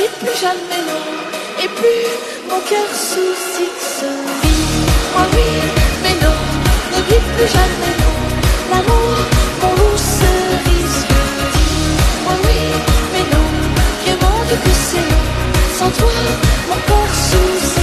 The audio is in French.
dites plus jamais non. Et plus mon cœur soucie se vit. Moi oui, mais non, ne dites plus jamais non. L'amour, mon loup cerise le dit. Moi oui, mais non, Dieu mon Dieu que c'est long. Sans toi, mon corps sous